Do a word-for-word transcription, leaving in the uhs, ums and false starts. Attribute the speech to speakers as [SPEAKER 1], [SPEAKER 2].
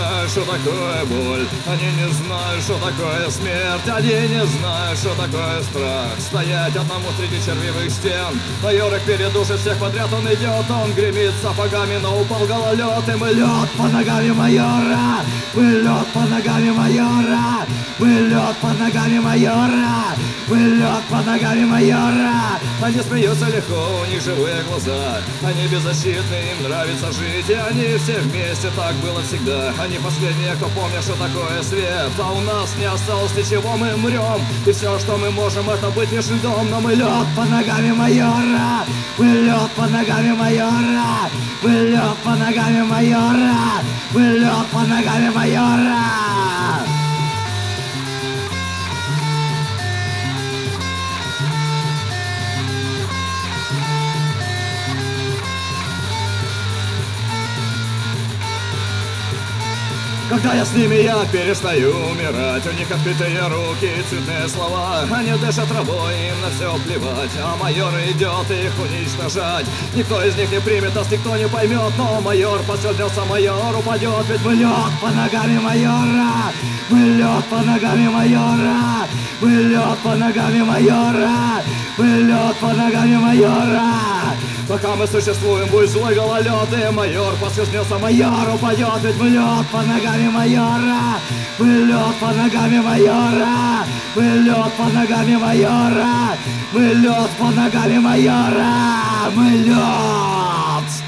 [SPEAKER 1] знают, что такое боль. Они не знают, что такое смерть. Они не знают, что такое страх. Стоять одному среди червивых стен. Майор их передушит всех подряд, он идет. Он гремит сапогами, но упал гололед. И мы лед под ногами майора. Мы лед под ногами майора. Мы лед под ногами майора. Мы лед под ногами майора. Они смеются легко, у них живые глаза. Они беззащитны, им нравится жить. И они все вместе, так было всегда. Они последние, кто помнит, что такое свет. А у нас не осталось ничего, мы мрем. И все, что мы можем, это быть лишь льдом. Но мы лед под ногами майора. Мы лед под ногами майора. Мы лед под ногами майора. Мы лед под ногами майора. Когда я с ними, я перестаю умирать. У них открытые руки и цветные слова. Они дышат травой, им на все плевать. А майор идет их уничтожать. Никто из них не примет нас, никто не поймет. Но майор подсердился, майор упадет. Ведь мы лед под ногами майора. Мы лед под ногами майора. Мы лед под ногами майора. Мы лед под ногами майора. Пока мы существуем, будь злой гололед. И майор подсердился, майор упадет. Ведь мы лед под ногами майора. Мы лед под ногами майора. Мы лед под ногами майора. Мы лед под ногами майора. Мы лед.